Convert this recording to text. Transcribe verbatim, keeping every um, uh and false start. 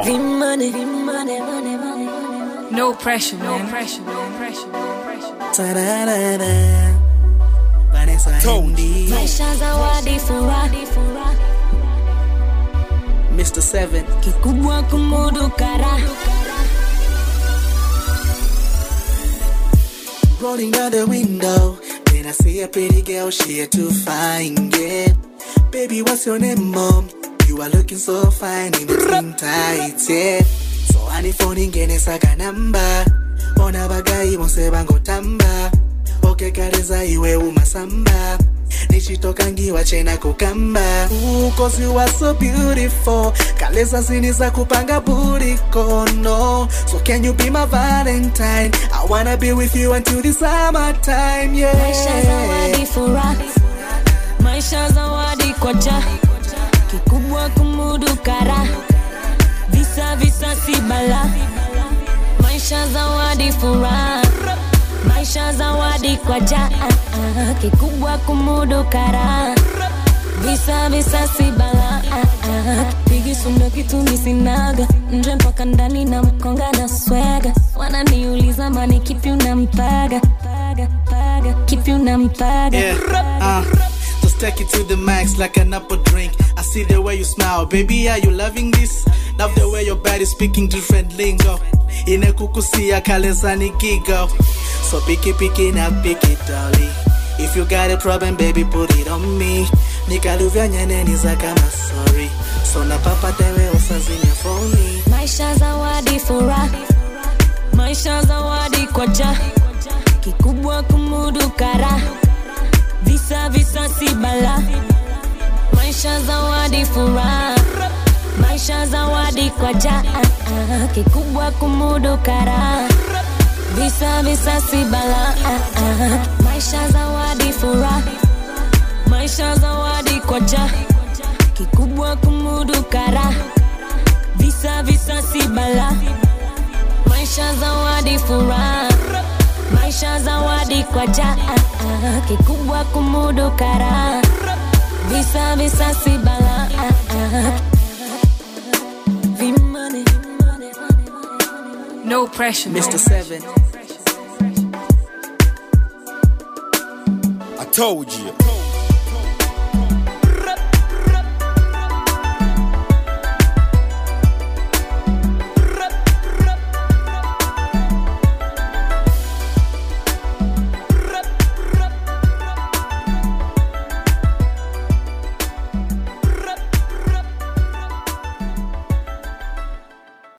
money, money, money, money. No pressure, man. No pressure, no pressure, no pressure. Ta-da-da-da. Vanessa Hindi. Maisha zawadi furaha. Mister Seven. Kikubwa kumudu kara. Rolling down the window, then I see a pretty girl, she here to find it. Baby, what's your name, mom? You are looking so fine in between tights, yeah. So honey phone ingene saka number. Ona bagai monse bango tamba. Oke kareza iwe umasamba. Nishitokangi wachena kukamba. Ooh, cause you are so beautiful. Kalesa sinisa kupanga booty kono. So can you be my Valentine? I wanna be with you until the summertime, yeah. Maisha zawadi furaha. Maisha zawadi kwa ja. Kikubwa kumudu kara. Visa visa si bala. Maisha zawadi furaha. Maisha zawadi kwa ja. Kikubwa kumudu kara. Visa visa si bala. Pigi sunda kitu misinaga. Nje mpaka ndani na mkonga na swega. Wananiuliza mani kipi unampaga. Paga, paga, kipi unampaga. Yeah, uh just take it to the max like an apple drink. I see the way you smile, baby, are you loving this? Love the way your body speaking different lingo. Inekukusia kalesa ni gigo. So picky picky na picky dolly. If you got a problem, baby, put it on me. Nikaluvya nyene niza kama sorry. So na papa tewe osazimia for me. Maisha zawadi furaha. Maisha zawadi kwa ja. Kikubwa kumudu kara. Visa visa si bala. Maisha zawadi furaha. Maisha zawadi kwa ja. Kikubwa kumudu kara. Visa visa si bala. Maisha zawadi furaha. Maisha zawadi kwa ja. Kikubwa kumudu kara. Visa visa si bala. Maisha zawadi furaha. Maisha zawadi kwa ja. Kikubwa kumudu kara. Visa visa si bala. V-money. No pressure. Mister Seven. I told you.